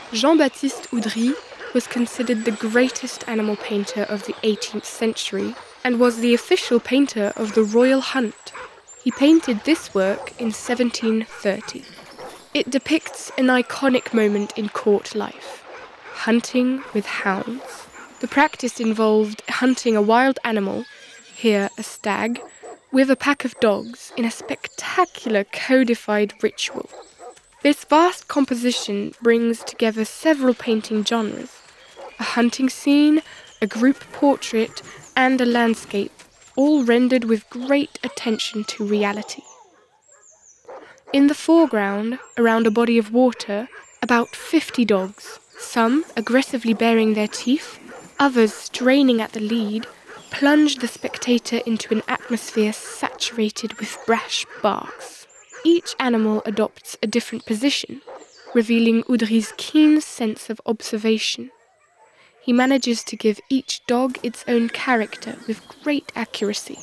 Jean-Baptiste Oudry was considered the greatest animal painter of the 18th century and was the official painter of the Royal Hunt. He painted this work in 1730. It depicts an iconic moment in court life: hunting with hounds. The practice involved hunting a wild animal, here a stag, with a pack of dogs in a spectacular codified ritual. This vast composition brings together several painting genres: a hunting scene, a group portrait, and a landscape, all rendered with great attention to reality. In the foreground, around a body of water, about 50 dogs, some aggressively baring their teeth, others straining at the lead, plunge the spectator into an atmosphere saturated with brash barks. Each animal adopts a different position, revealing Oudry's keen sense of observation. He manages to give each dog its own character with great accuracy.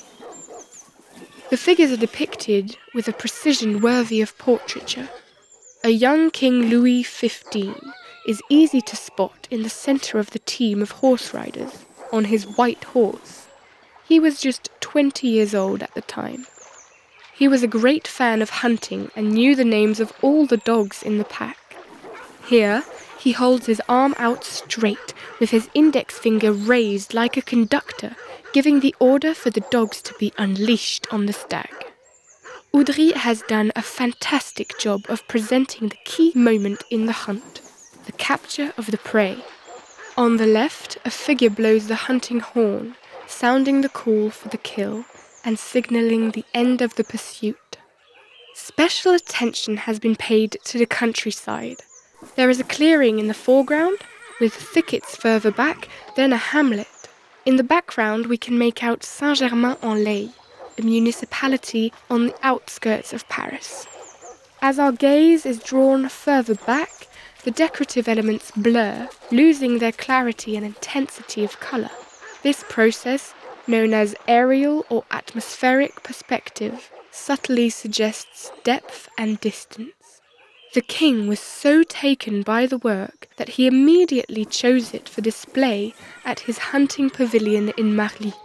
The figures are depicted with a precision worthy of portraiture. A young King Louis XV is easy to spot in the center of the team of horse riders, on his white horse. He was just 20 years old at the time. He was a great fan of hunting and knew the names of all the dogs in the pack. Here, he holds his arm out straight, with his index finger raised like a conductor, giving the order for the dogs to be unleashed on the stag. Oudry has done a fantastic job of presenting the key moment in the hunt: the capture of the prey. On the left, a figure blows the hunting horn, sounding the call for the kill and signaling the end of the pursuit. Special attention has been paid to the countryside. There is a clearing in the foreground, with thickets further back, then a hamlet. In the background we can make out Saint-Germain-en-Laye, a municipality on the outskirts of Paris. As our gaze is drawn further back, the decorative elements blur, losing their clarity and intensity of colour. This process, known as aerial or atmospheric perspective, subtly suggests depth and distance. The king was so taken by the work that he immediately chose it for display at his hunting pavilion in Marly.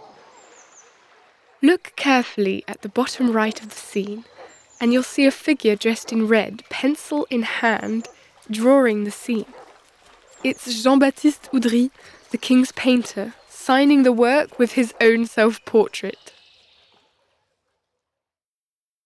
Look carefully at the bottom right of the scene, and you'll see a figure dressed in red, pencil in hand, drawing the scene. It's Jean-Baptiste Oudry, the king's painter, signing the work with his own self-portrait.